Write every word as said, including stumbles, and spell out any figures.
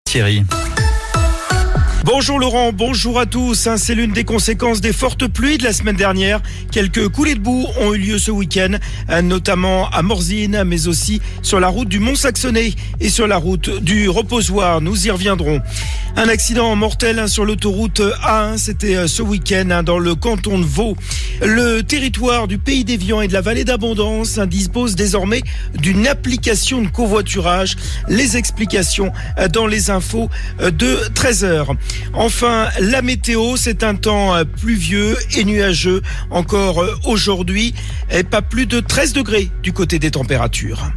Thierry. Bonjour Laurent, bonjour à tous. C'est l'une des conséquences des fortes pluies de la semaine dernière. Quelques coulées de boue ont eu lieu ce week-end, notamment à Morzine, mais aussi sur la route du Mont-Saxonnet et sur la route du Reposoir. Nous y reviendrons. Un accident mortel sur l'autoroute A un, c'était ce week-end dans le canton de Vaud. Le territoire du Pays d'Évian et de la Vallée d'Abondance dispose désormais d'une application de covoiturage. Les explications dans les infos de treize heures. Enfin, la météo, c'est un temps pluvieux et nuageux encore aujourd'hui, et pas plus de treize degrés du côté des températures.